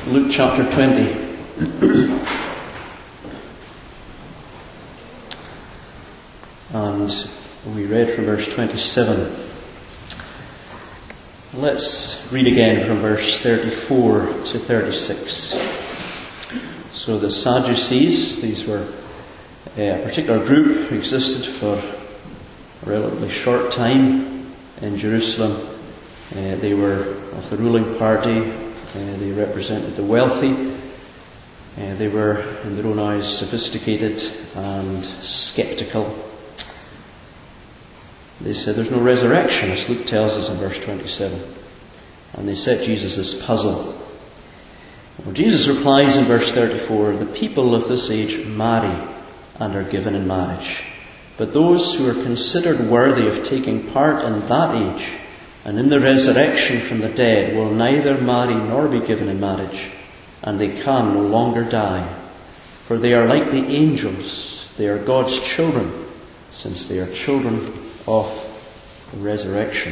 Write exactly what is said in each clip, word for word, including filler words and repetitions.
Luke chapter twenty. And we read from verse twenty-seven. Let's read again from verse thirty-four to thirty-six. So the Sadducees, these were a particular group who existed for a relatively short time in Jerusalem. Uh, they were of the ruling party. Uh, they represented the wealthy. Uh, they were, in their own eyes, sophisticated and sceptical. They said there's no resurrection, as Luke tells us in verse twenty-seven. And they set Jesus this puzzle. Well, Jesus replies in verse thirty-four, "The people of this age marry and are given in marriage. But those who are considered worthy of taking part in that age and in the resurrection from the dead will neither marry nor be given in marriage, and they can no longer die. For they are like the angels, they are God's children, since they are children of the resurrection."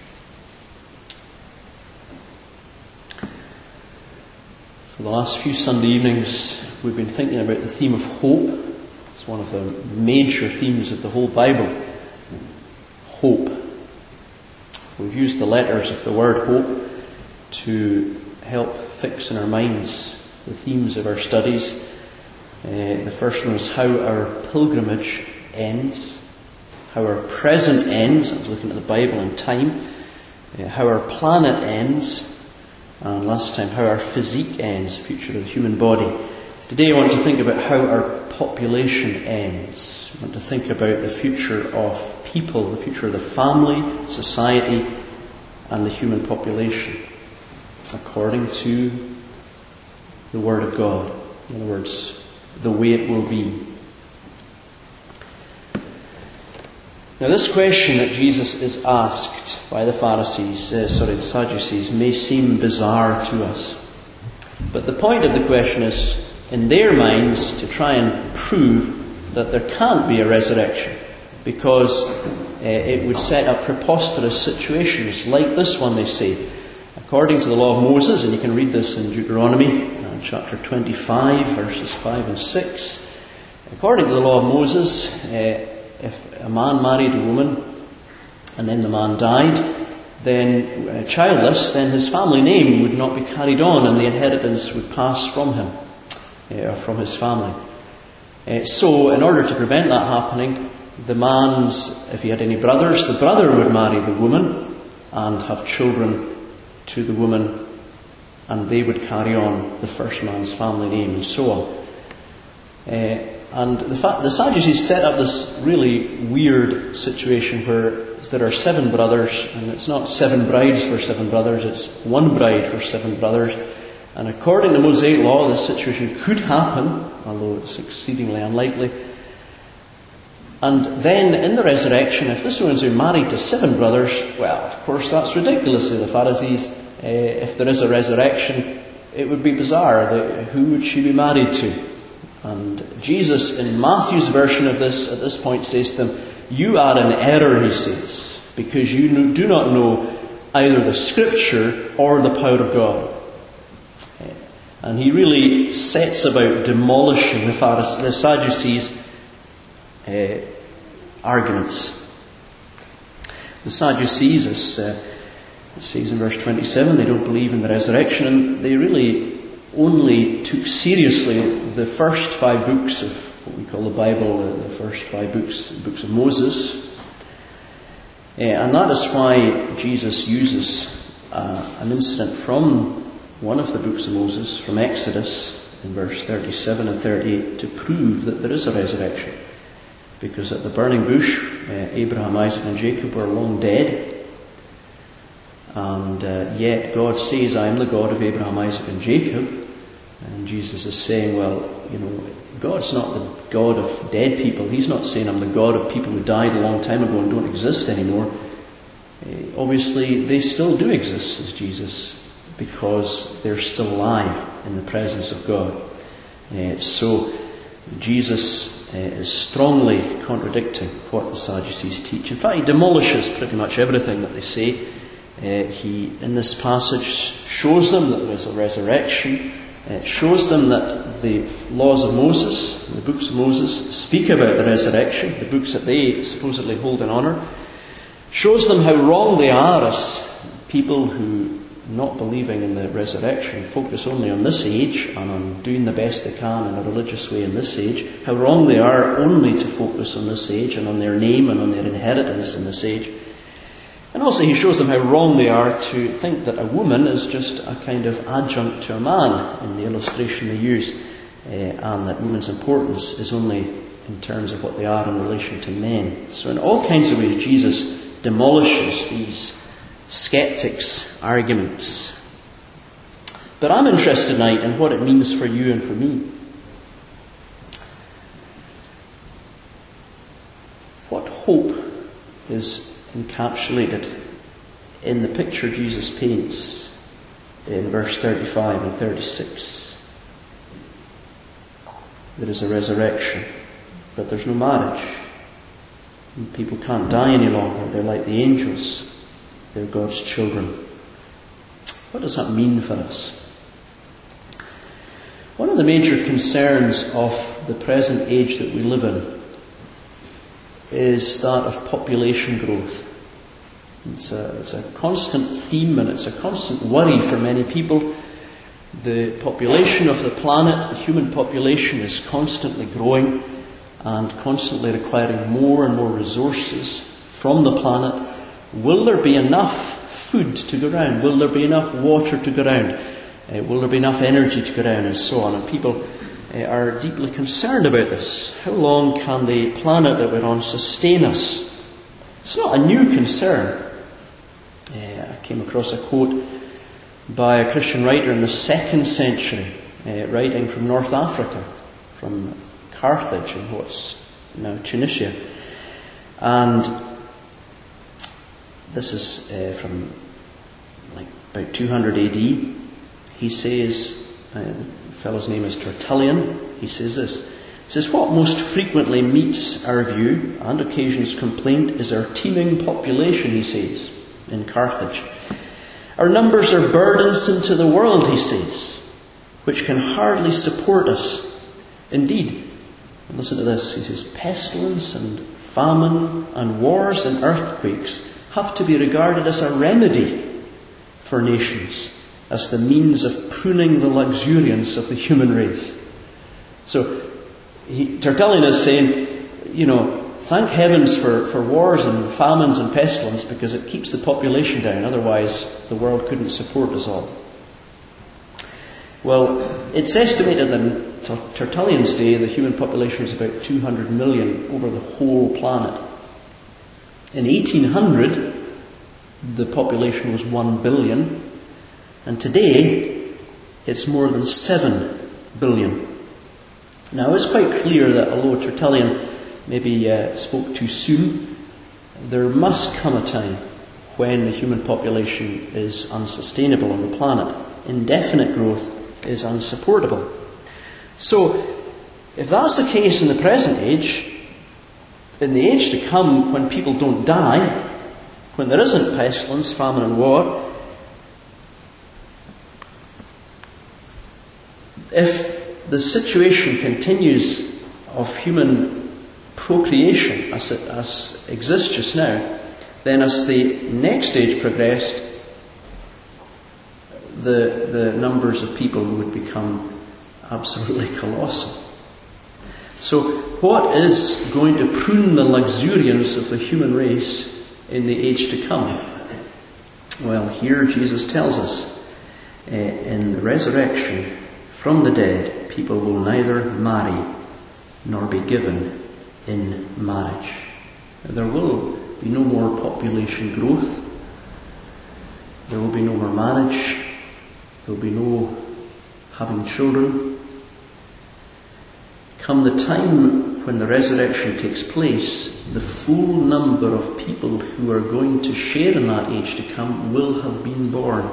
For the last few Sunday evenings, we've been thinking about the theme of hope. It's one of the major themes of the whole Bible. Hope. We've used the letters of the word hope to help fix in our minds the themes of our studies. Uh, the first one is how our pilgrimage ends, how our present ends. I was looking at the Bible and time. Uh, how our planet ends, and last time how our physique ends, the future of the human body. Today I want to think about how our population ends. I want to think about the future of people, the future of the family, society, and the human population, according to the Word of God. In other words, the way it will be. Now, this question that Jesus is asked by the Pharisees, uh, sorry, the Sadducees, may seem bizarre to us. But the point of the question is, in their minds, to try and prove that there can't be a resurrection, because uh, it would set up preposterous situations like this one, they say. According to the law of Moses, and you can read this in Deuteronomy, uh, chapter twenty-five, verses five and six. According to the law of Moses, uh, if a man married a woman and then the man died, then uh, childless, then his family name would not be carried on and the inheritance would pass from him, uh, or from his family. Uh, so, in order to prevent that happening, the man's, if he had any brothers, the brother would marry the woman and have children to the woman, and they would carry on the first man's family name, and so on. Uh, and the fact the Sadducees set up this really weird situation where there are seven brothers, and it's not seven brides for seven brothers, it's one bride for seven brothers. And according to Mosaic law, this situation could happen, although it's exceedingly unlikely. And then in the resurrection, if this woman's been married to seven brothers, well, of course that's ridiculous to the Pharisees. Uh, if there is a resurrection, it would be bizarre. The, who would she be married to? And Jesus, in Matthew's version of this, at this point says to them, "You are in error," he says, "because you do not know either the Scripture or the power of God." And he really sets about demolishing the Pharisees, the Sadducees' uh, arguments. The Sadducees, as uh, it says in verse twenty-seven, they don't believe in the resurrection, and they really only took seriously the first five books of what we call the Bible, the first five books, the books of Moses. Uh, and that is why Jesus uses uh, an incident from one of the books of Moses, from Exodus, in verse thirty-seven and thirty-eight, to prove that there is a resurrection. Because at the burning bush, uh, Abraham, Isaac and Jacob were long dead. And uh, yet God says, "I am the God of Abraham, Isaac and Jacob." And Jesus is saying, well, you know, God's not the God of dead people. He's not saying, "I'm the God of people who died a long time ago and don't exist anymore." Uh, obviously, they still do exist, says Jesus, because they're still alive in the presence of God. Uh, so Jesus uh, is strongly contradicting what the Sadducees teach. In fact, he demolishes pretty much everything that they say. Uh, he, in this passage, shows them that there is a resurrection. It shows them that the laws of Moses, the books of Moses, speak about the resurrection, the books that they supposedly hold in honour. Shows them how wrong they are as people who, not believing in the resurrection, focus only on this age and on doing the best they can in a religious way in this age. How wrong they are only to focus on this age and on their name and on their inheritance in this age. And also he shows them how wrong they are to think that a woman is just a kind of adjunct to a man in the illustration they use, uh, and that women's importance is only in terms of what they are in relation to men. So in all kinds of ways Jesus demolishes these skeptics' arguments. But I'm interested tonight in what it means for you and for me. What hope is encapsulated in the picture Jesus paints in verse thirty-five and thirty-six? There is a resurrection, but there's no marriage. People can't die any longer. They're like the angels. They're God's children. What does that mean for us? One of the major concerns of the present age that we live in is that of population growth. It's a, it's a constant theme and it's a constant worry for many people. The population of the planet, the human population, is constantly growing and constantly requiring more and more resources from the planet. Will there be enough food to go around? Will there be enough water to go around? Uh, will there be enough energy to go around? And so on. And people uh, are deeply concerned about this. How long can the planet that we're on sustain us? It's not a new concern. Uh, I came across a quote by a Christian writer in the second century, uh, writing from North Africa, from Carthage in what's now Tunisia. And this is uh, from like about two hundred A D. He says, uh, the fellow's name is Tertullian, he says this. He says, what most frequently meets our view and occasions complaint is our teeming population, he says, in Carthage. Our numbers are burdensome to the world, he says, which can hardly support us. Indeed, listen to this, he says, pestilence and famine and wars and earthquakes have to be regarded as a remedy for nations, as the means of pruning the luxuriance of the human race. So, he, Tertullian is saying, you know, thank heavens for, for wars and famines and pestilence, because it keeps the population down, otherwise the world couldn't support us all. Well, it's estimated that in Tertullian's day the human population was about two hundred million over the whole planet. In eighteen hundred, the population was one billion, and today it's more than seven billion. Now, it's quite clear that although Tertullian maybe uh, spoke too soon, there must come a time when the human population is unsustainable on the planet. Indefinite growth is unsupportable. So, if that's the case in the present age, in the age to come, when people don't die, when there isn't pestilence, famine and war, if the situation continues of human procreation as it as exists just now, then as the next stage progressed, the, the numbers of people would become absolutely colossal. So what is going to prune the luxuriance of the human race in the age to come? Well, here Jesus tells us, uh, in the resurrection from the dead, people will neither marry nor be given in marriage. There will be no more population growth. There will be no more marriage. There will be no having children. Come the time when the resurrection takes place, the full number of people who are going to share in that age to come will have been born.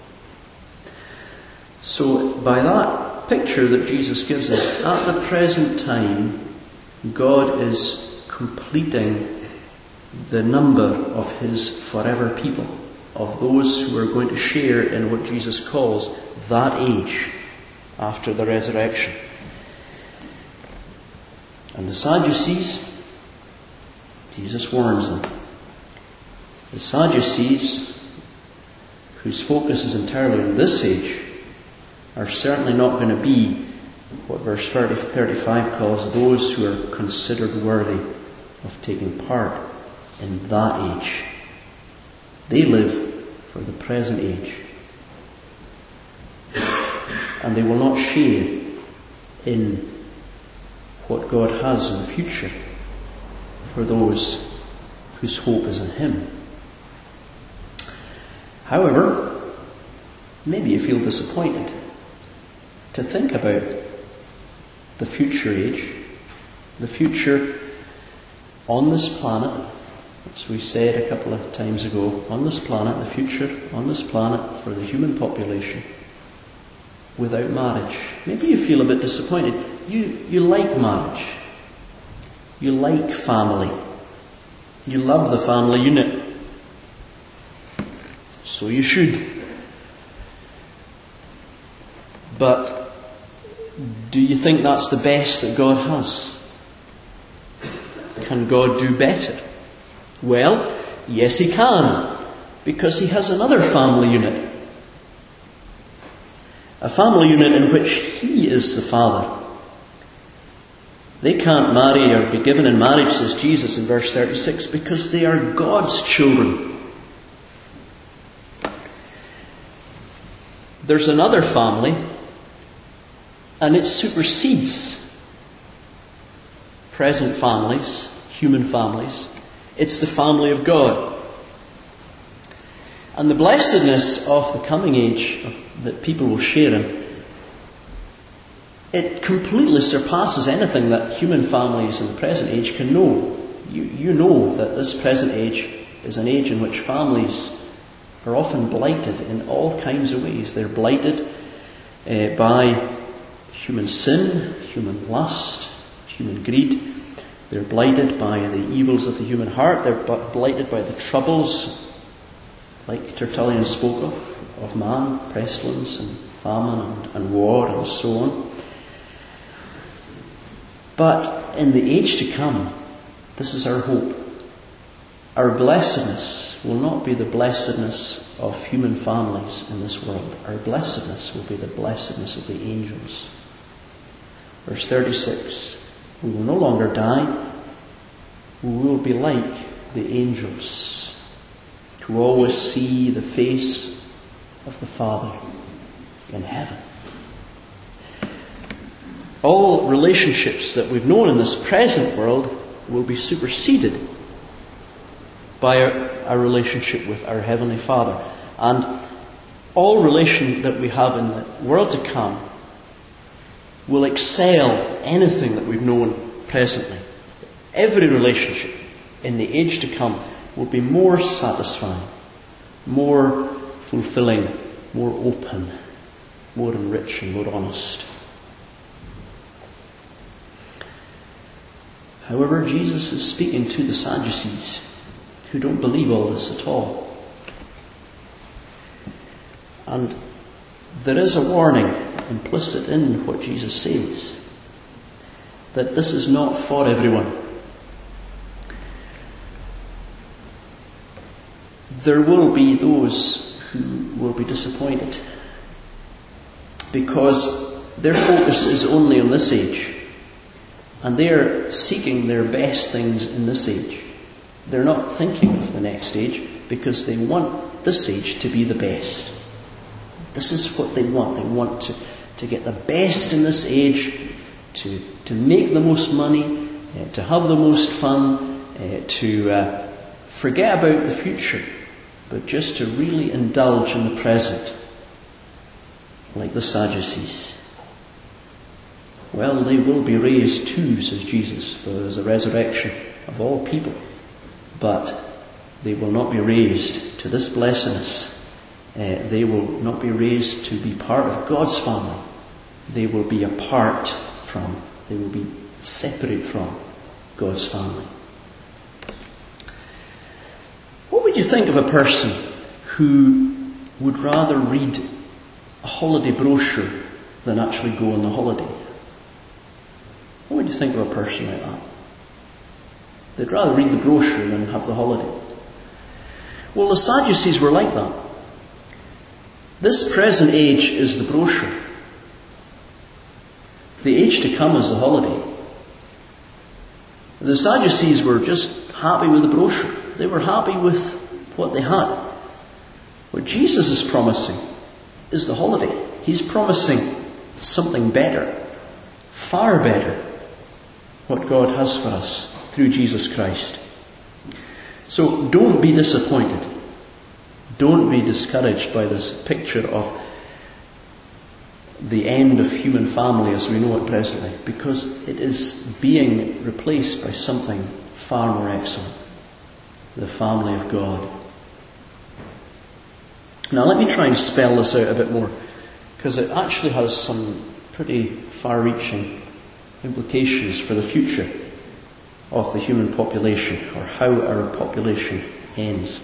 So, by that picture that Jesus gives us, at the present time, God is completing the number of His forever people, of those who are going to share in what Jesus calls that age. after the resurrection. And the Sadducees, Jesus warns them. The Sadducees, whose focus is entirely on this age, are certainly not going to be what verse thirty, thirty-five calls those who are considered worthy of taking part in that age. They live for the present age. And they will not share in what God has in the future for those whose hope is in Him. However, maybe you feel disappointed to think about the future age, the future on this planet, as we said a couple of times ago, on this planet, the future on this planet for the human population without marriage. Maybe you feel a bit disappointed. You, you like marriage. You like family. You love the family unit. So you should. But do you think that's the best that God has? Can God do better? Well, yes He can, because He has another family unit. A family unit in which He is the Father. They can't marry or be given in marriage, says Jesus in verse thirty-six, because they are God's children. There's another family, and it supersedes present families, human families. It's the family of God. And the blessedness of the coming age of, that people will share in, it completely surpasses anything that human families in the present age can know. You, you know that this present age is an age in which families are often blighted in all kinds of ways. They're blighted uh, by human sin, human lust, human greed. They're blighted by the evils of the human heart. They're blighted by the troubles, like Tertullian spoke of, of man, pestilence and famine and, and war and so on. But in the age to come, this is our hope. Our blessedness will not be the blessedness of human families in this world. Our blessedness will be the blessedness of the angels. Verse thirty-six, we will no longer die. We will be like the angels, who always see the face of the Father in heaven. All relationships that we've known in this present world will be superseded by our, our relationship with our Heavenly Father. And all relation that we have in the world to come will excel anything that we've known presently. Every relationship in the age to come will be more satisfying, more fulfilling, more open, more enriching, more honest. However, Jesus is speaking to the Sadducees, who don't believe all this at all. And there is a warning implicit in what Jesus says, that this is not for everyone. There will be those who will be disappointed, because their focus is only on this age, and they are seeking their best things in this age. They're not thinking of the next age, because they want this age to be the best. This is what they want. They want to, to get the best in this age, to, to make the most money, uh, to have the most fun, uh, to uh, forget about the future, but just to really indulge in the present, like the Sadducees. Well, they will be raised too, says Jesus, for there is a resurrection of all people. But they will not be raised to this blessedness. Uh, they will not be raised to be part of God's family. They will be apart from, they will be separate from God's family. What would you think of a person who would rather read a holiday brochure than actually go on the holiday. What would you think of a person like that? They'd rather read the brochure than have the holiday. Well, the Sadducees were like that. This present age is the brochure. The age to come is the holiday. The Sadducees were just happy with the brochure. They were happy with what they had. What Jesus is promising is the holiday. He's promising something better, far better, what God has for us through Jesus Christ. So don't be disappointed. Don't be discouraged by this picture of the end of human family as we know it presently, because it is being replaced by something far more excellent, the family of God. Now let me try and spell this out a bit more, because it actually has some pretty far-reaching implications for the future of the human population, or how our population ends.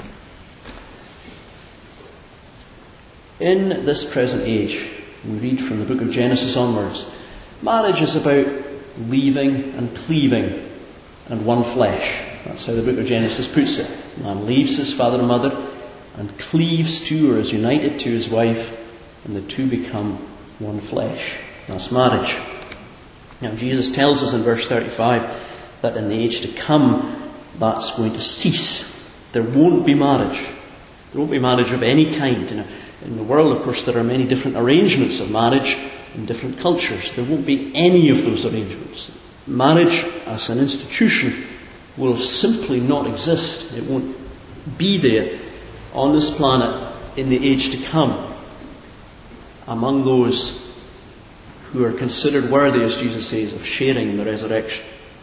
In this present age, we read from the book of Genesis onwards, marriage is about leaving and cleaving and one flesh. That's how the book of Genesis puts it. Man leaves his father and mother and cleaves to, or is united to, his wife, and the two become one flesh. That's marriage. Now Jesus tells us in verse thirty-five that in the age to come, that's going to cease. There won't be marriage. There won't be marriage of any kind. In, a, in the world, of course, there are many different arrangements of marriage in different cultures. There won't be any of those arrangements. Marriage as an institution will simply not exist. It won't be there on this planet in the age to come among those who are considered worthy, as Jesus says, of sharing in the resurrection.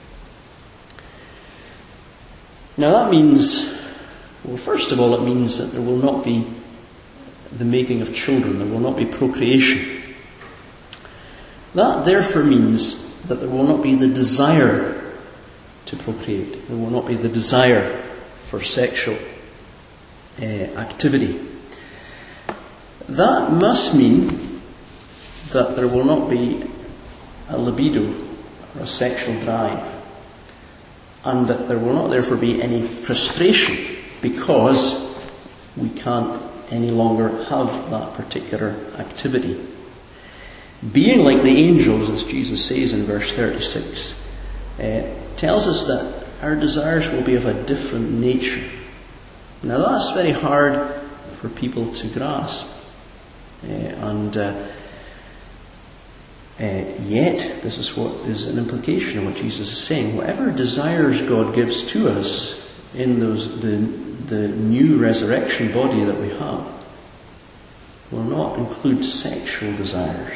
Now that means, well, first of all, it means that there will not be the making of children. There will not be procreation. That therefore means that there will not be the desire to procreate. There will not be the desire for sexual uh, activity. That must mean that there will not be a libido or a sexual drive, and that there will not therefore be any frustration because we can't any longer have that particular activity. Being like the angels, as Jesus says in verse thirty-six, uh, tells us that our desires will be of a different nature. Now that's very hard for people to grasp. Uh, and uh, uh, yet, this is what is an implication of what Jesus is saying. Whatever desires God gives to us in those the, the new resurrection body that we have will not include sexual desires.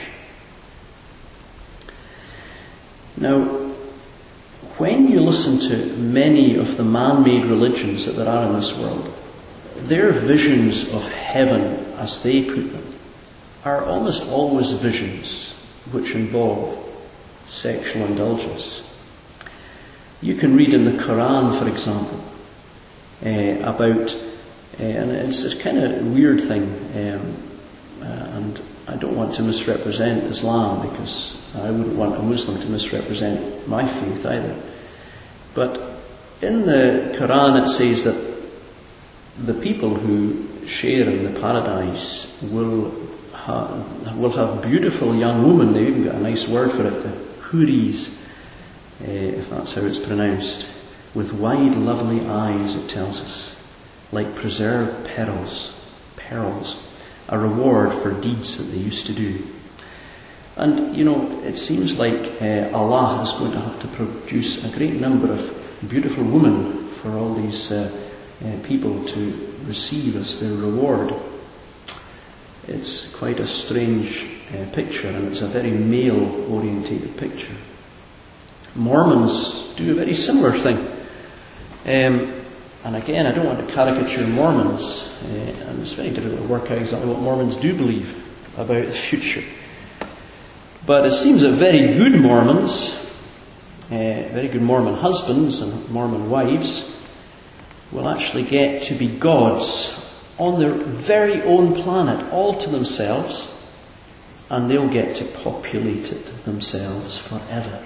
Now, when you listen to many of the man-made religions that there are in this world, their visions of heaven, as they put them, are almost always visions which involve sexual indulgence. You can read in the Quran, for example, uh, about, uh, and it's a kind of weird thing, um, uh, and I don't want to misrepresent Islam because I wouldn't want a Muslim to misrepresent my faith either. But in the Quran it says that the people who share in the paradise will ha- will have beautiful young women. They've even got a nice word for it, the huris, uh, if that's how it's pronounced, with wide, lovely eyes, it tells us, like preserved pearls, pearls, a reward for deeds that they used to do. And, you know, it seems like uh, Allah is going to have to produce a great number of beautiful women for all these uh, uh, people to receive as their reward. It's quite a strange uh, picture, and it's a very male-orientated picture. Mormons do a very similar thing. Um, and again, I don't want to caricature Mormons, uh, and it's very difficult to work out exactly what Mormons do believe about the future. But it seems that very good Mormons, uh, very good Mormon husbands and Mormon wives, will actually get to be gods on their very own planet, all to themselves, and they'll get to populate it themselves forever.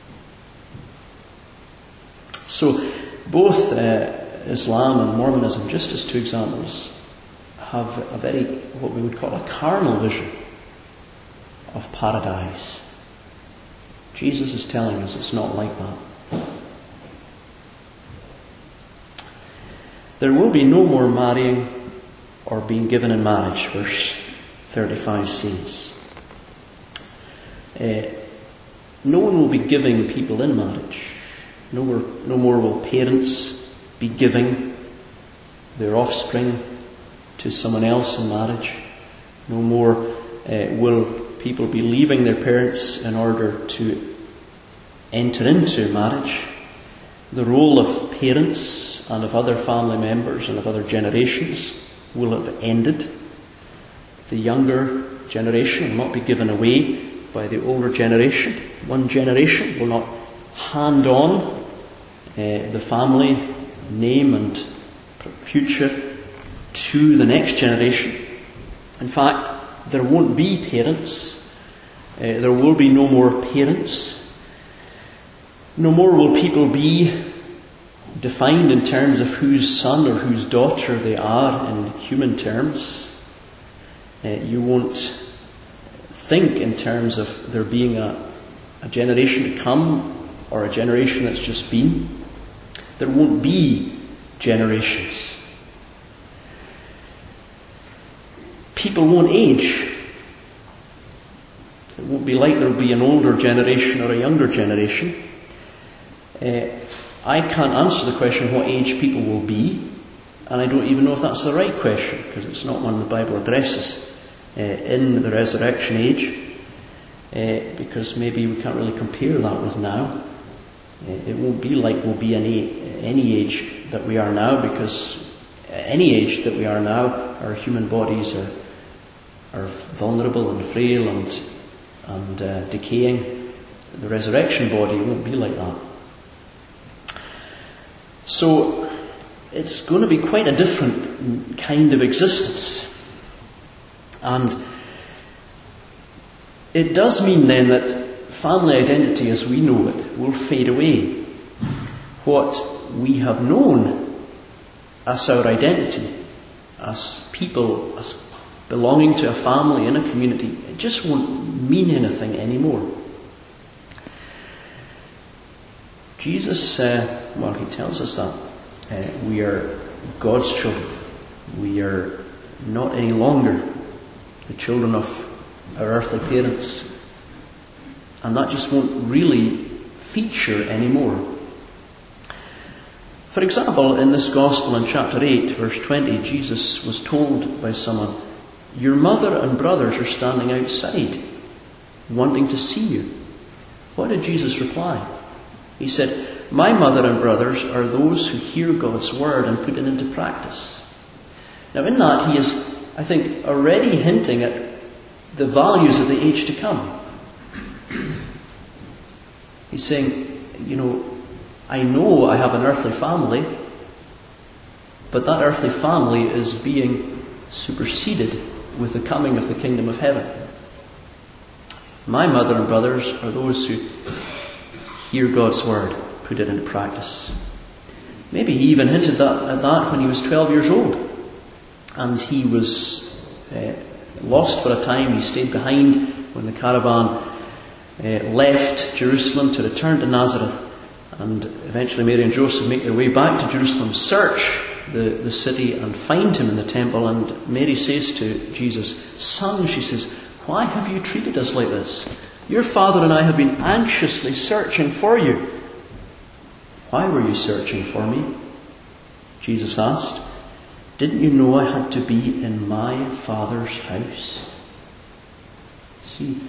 So both uh, Islam and Mormonism, just as two examples, have a very, what we would call a carnal vision of paradise. Jesus is telling us it's not like that. There will be no more marrying or being given in marriage, verse thirty-five says. Uh, no one will be giving people in marriage. No more, no more will parents be giving their offspring to someone else in marriage. No more uh, will people be leaving their parents in order to enter into marriage. The role of parents and of other family members and of other generations will have ended. The younger generation will not be given away by the older generation. One generation will not hand on uh, the family name and future to the next generation. In fact, there won't be parents. Uh, there will be no more parents. No more will people be defined in terms of whose son or whose daughter they are in human terms. Uh, you won't think in terms of there being a, a generation to come or a generation that's just been. There won't be generations. People won't age. It won't be like there'll be an older generation or a younger generation. Uh, I can't answer the question what age people will be, and I don't even know if that's the right question, because it's not one the Bible addresses uh, in the resurrection age, uh, because maybe we can't really compare that with now. Uh, it won't be like we'll be any, any age that we are now, because any age that we are now, our human bodies are are vulnerable and frail and and uh, decaying. The resurrection body won't be like that. So it's going to be quite a different kind of existence. And it does mean then that family identity as we know it will fade away. What we have known as our identity, as people, as belonging to a family in a community, it just won't mean anything anymore. Jesus, uh, well, he tells us that uh, we are God's children. We are not any longer the children of our earthly parents. And that just won't really feature anymore. For example, in this Gospel in chapter eight, verse twenty, Jesus was told by someone, "Your mother and brothers are standing outside, wanting to see you." What did Jesus reply? He said, "My mother and brothers are those who hear God's word and put it into practice." Now in that he is, I think, already hinting at the values of the age to come. He's saying, you know, I know I have an earthly family, but that earthly family is being superseded with the coming of the kingdom of heaven. My mother and brothers are those who hear God's word, put it into practice. Maybe he even hinted that, at that when he was twelve years old. And he was uh, lost for a time. He stayed behind when the caravan uh, left Jerusalem to return to Nazareth. And eventually Mary and Joseph make their way back to Jerusalem, search the, the city and find him in the temple. And Mary says to Jesus, "Son," she says, "why have you treated us like this? Your father and I have been anxiously searching for you." "Why were you searching for me?" Jesus asked. "Didn't you know I had to be in my Father's house?" See,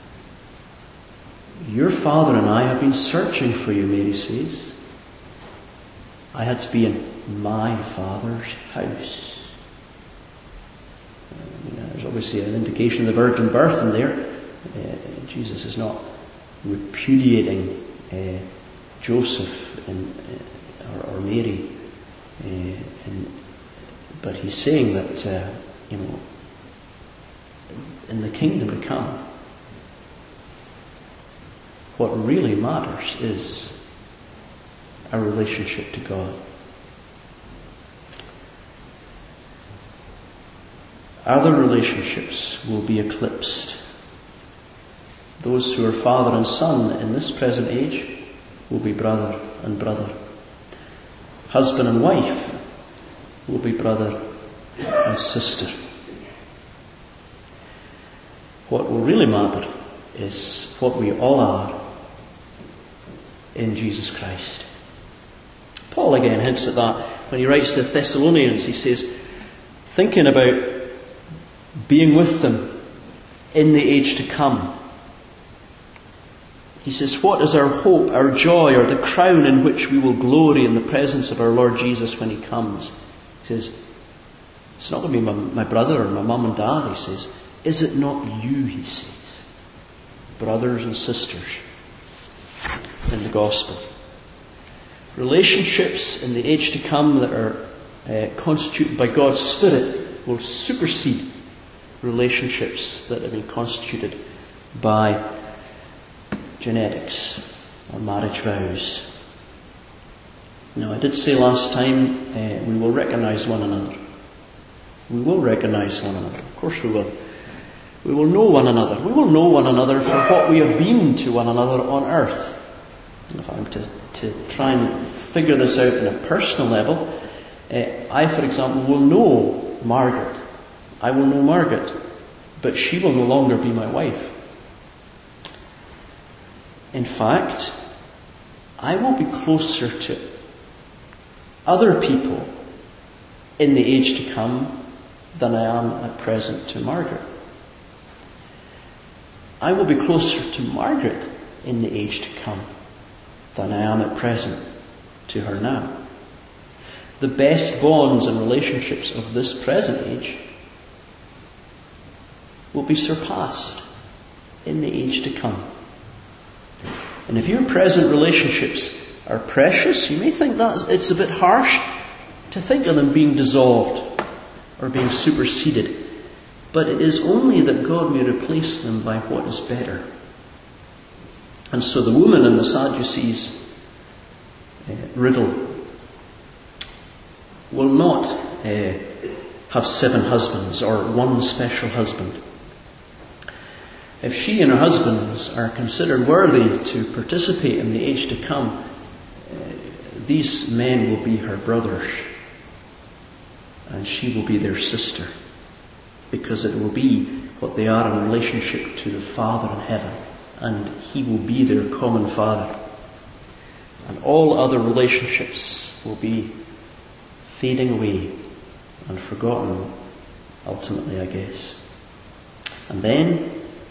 your father and I have been searching for you, Mary says. I had to be in my Father's house. Uh, there's obviously an indication of the virgin birth in there. Uh, Jesus is not repudiating uh, Joseph and, uh, or, or Mary, uh, and, but he's saying that uh, you know in the kingdom to come, what really matters is our relationship to God. Other relationships will be eclipsed. Those who are father and son in this present age will be brother and brother. Husband and wife will be brother and sister. What will really matter is what we all are in Jesus Christ. Paul again hints at that when he writes to the Thessalonians. He says, thinking about being with them in the age to come. He says, what is our hope, our joy, or the crown in which we will glory in the presence of our Lord Jesus when he comes? He says, it's not going to be my, my brother or my mum and dad, he says. Is it not you, he says, brothers and sisters in the gospel? Relationships in the age to come that are uh, constituted by God's Spirit will supersede relationships that have been constituted by genetics or marriage vows. Now, I did say last time uh, we will recognise one another. We will recognise one another. Of course we will. We will know one another. We will know one another for what we have been to one another on earth. And if I'm to, to try and figure this out on a personal level, uh, I, for example, will know Margaret. I will know Margaret, but she will no longer be my wife. In fact, I will be closer to other people in the age to come than I am at present to Margaret. I will be closer to Margaret in the age to come than I am at present to her now. The best bonds and relationships of this present age will be surpassed in the age to come. And if your present relationships are precious, you may think that it's a bit harsh to think of them being dissolved or being superseded. But it is only that God may replace them by what is better. And so the woman in the Sadducees' uh, riddle will not uh, have seven husbands or one special husband. If she and her husbands are considered worthy to participate in the age to come, uh, these men will be her brothers, and she will be their sister, because it will be what they are in relationship to the Father in heaven, and he will be their common Father. And all other relationships will be fading away and forgotten, ultimately, I guess. And then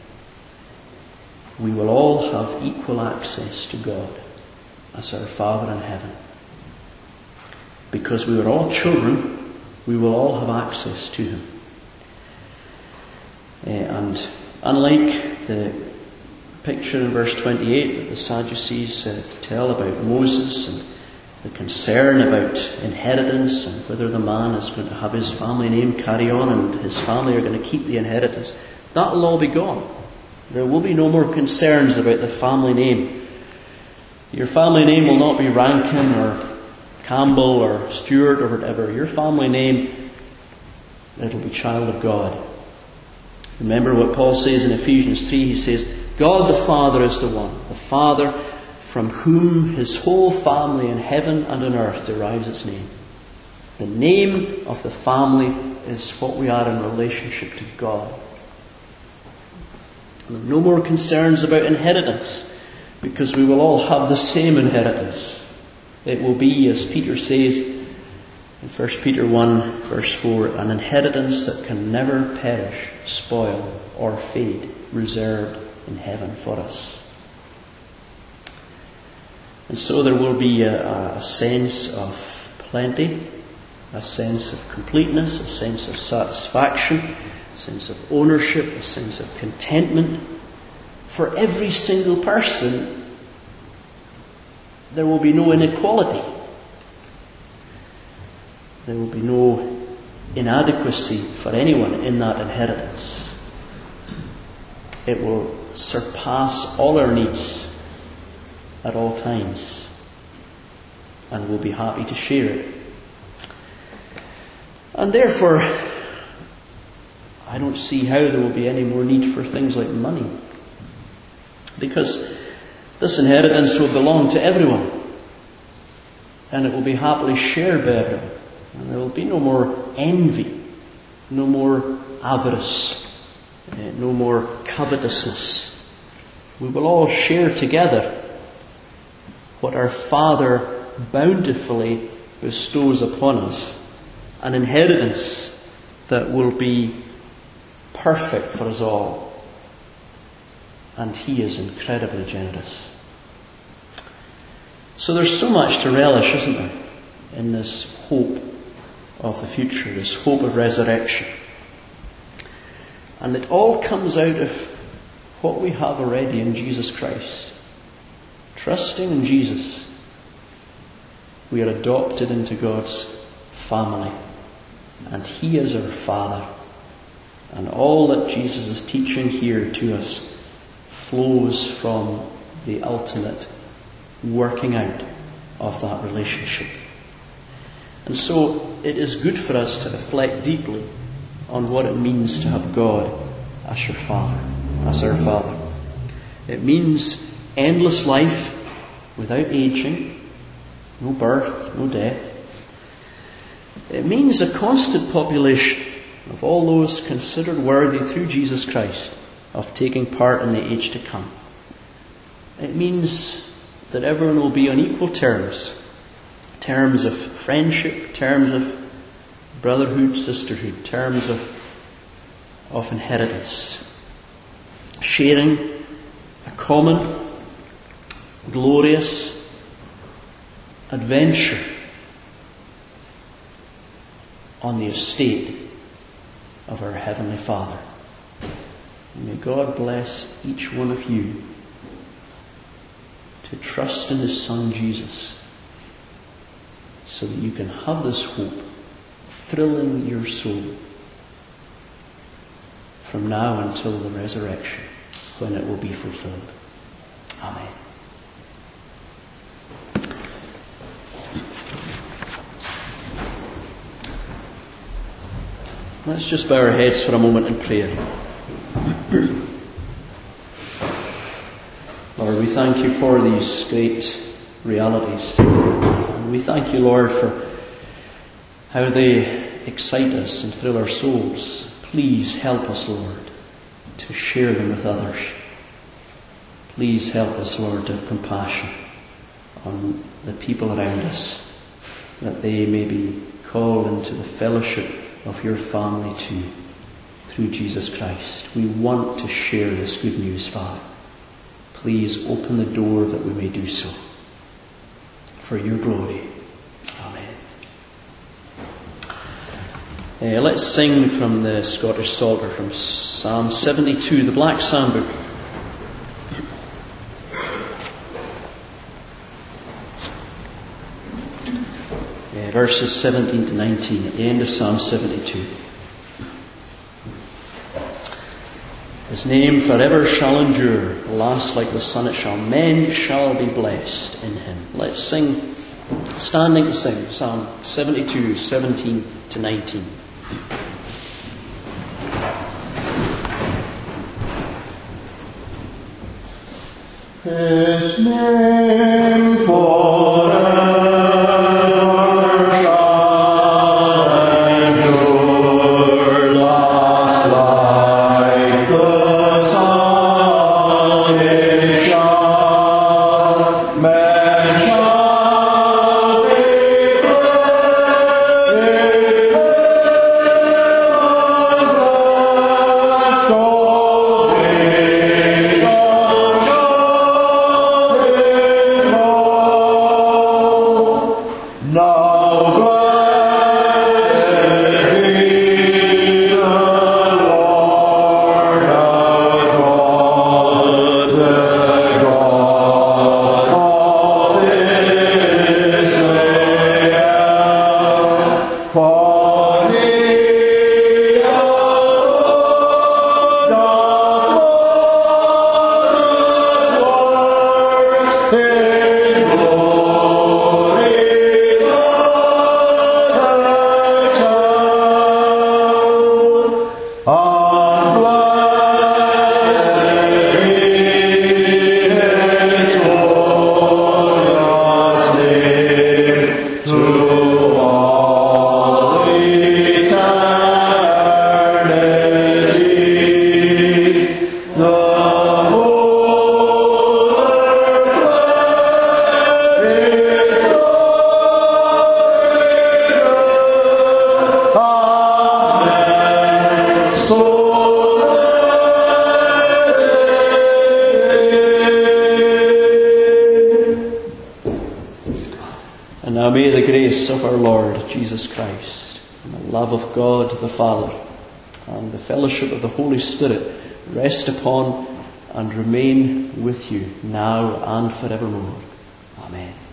we will all have equal access to God as our Father in heaven. Because we are all children, we will all have access to him. Uh, and unlike the picture in verse twenty-eight that the Sadducees uh, tell about Moses and the concern about inheritance and whether the man is going to have his family name carry on and his family are going to keep the inheritance, that will all be gone. There will be no more concerns about the family name. Your family name will not be Rankin or Campbell or Stewart or whatever. Your family name, it'll be child of God. Remember what Paul says in Ephesians three. He says, God the Father is the one, the Father from whom his whole family in heaven and on earth derives its name. The name of the family is what we are in relationship to God. No more concerns about inheritance, because we will all have the same inheritance. It will be, as Peter says in First Peter one, verse four, an inheritance that can never perish, spoil, or fade, reserved in heaven for us. And so there will be a, a sense of plenty, a sense of completeness, a sense of satisfaction, a sense of ownership, a sense of contentment. For every single person, there will be no inequality. There will be no inadequacy for anyone in that inheritance. it will surpass all our needs at all times, and we'll be happy to share it. And therefore, I don't see how there will be any more need for things like money, because this inheritance will belong to everyone, and it will be happily shared by everyone, and there will be no more envy, no more avarice, uh, no more covetousness. We will all share together what our Father bountifully bestows upon us, an inheritance that will be perfect for us all. And He is incredibly generous. So there's so much to relish, isn't there, in this hope of the future, this hope of resurrection. And it all comes out of what we have already in Jesus Christ. Trusting in Jesus, we are adopted into God's family, and He is our Father. And all that Jesus is teaching here to us flows from the ultimate working out of that relationship. And so it is good for us to reflect deeply on what it means to have God as your Father, as our Father. It means endless life without aging, no birth, no death. It means a constant population of all those considered worthy through Jesus Christ of taking part in the age to come. It means that everyone will be on equal terms, terms of friendship, terms of brotherhood, sisterhood, terms of, of inheritance, sharing a common, glorious adventure on the estate of our Heavenly Father. And may God bless each one of you to trust in His Son Jesus, so that you can have this hope thrilling your soul from now until the resurrection, when it will be fulfilled. Amen. Let's just bow our heads for a moment in prayer. Lord, we thank You for these great realities. And we thank You, Lord, for how they excite us and thrill our souls. Please help us, Lord, to share them with others. Please help us, Lord, to have compassion on the people around us, that they may be called into the fellowship of Your family too, through Jesus Christ. We want to share this good news, Father. Please open the door that we may do so, for Your glory. Amen. Uh, let's sing from the Scottish Psalter, from Psalm seventy-two, the Black Psalm book. Verses seventeen to nineteen, at the end of Psalm seventy-two. His name forever shall endure, last like the sun it shall. Men shall be blessed in Him. Let's sing, standing to sing, Psalm seventy-two, seventeen to nineteen. His name forever Oh may the grace of our Lord Jesus Christ, and the love of God the Father, and the fellowship of the Holy Spirit rest upon and remain with you now and forevermore. Amen.